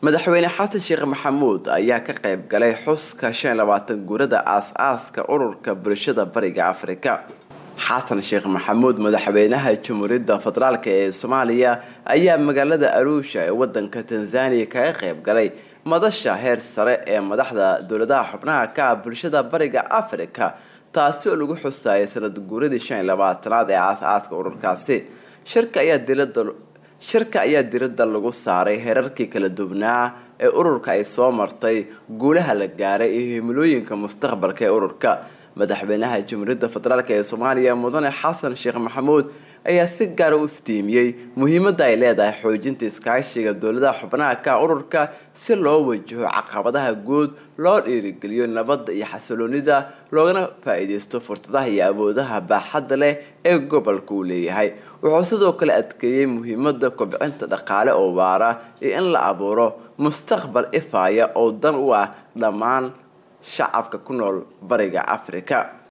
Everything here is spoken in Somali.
madaxweyne xasan sheekh maxamuud ayaa ka qayb galay xuska 25 guurada aas-aaska ururka bulshada bariga Afrika. xasan sheekh maxamuud madaxweynaha Jamhuuriyadda Federaalka ee Soomaaliya ayaa magaalada Arusha ee wadanka Tanzania ka qayb galay madasha heer sare ee madaxda dowladaha xubnaha ka bulshada bariga Afrika, taasi oo lagu xusay sanad guuradii 25aad ee aas-aaska ururkaasi. shirka ayaa diradda lagu saaray heerarkii kala duwanaa ee ururka ay soo martay, guulaha la gaaray iyo himilooyinka mustaqbalka ee ururka. madaxweynaha Jamhuuriyadda Federaalka ee Soomaaliya mudane xasan sheekh maxamuud ayaa si gaar ah u iftiimiyay muhiimadda ay leedahay xoojinta iskaashiga dowladaha xubnaha ka ururka si loo wajaho caqabadaha guud, loo dhiirigeliyo nabadda iyo xasilloonida, loogana faa'iideysto fursadaha iyo awoodaha baaxadda leh ee gobolka uu leeyahay. wuxuu sidoo kale adkeeyay muhiimadda kobcinta dhaqaale oo waara iyo in la abuuro mustaqbal ifaya oo dan u ah dhammaan shacabka ku nool bariga Afrika.